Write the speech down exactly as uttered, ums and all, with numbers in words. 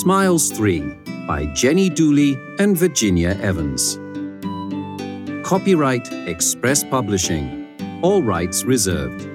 Smiles three by Jenny Dooley and Virginia Evans. Copyright Express Publishing. All rights reserved.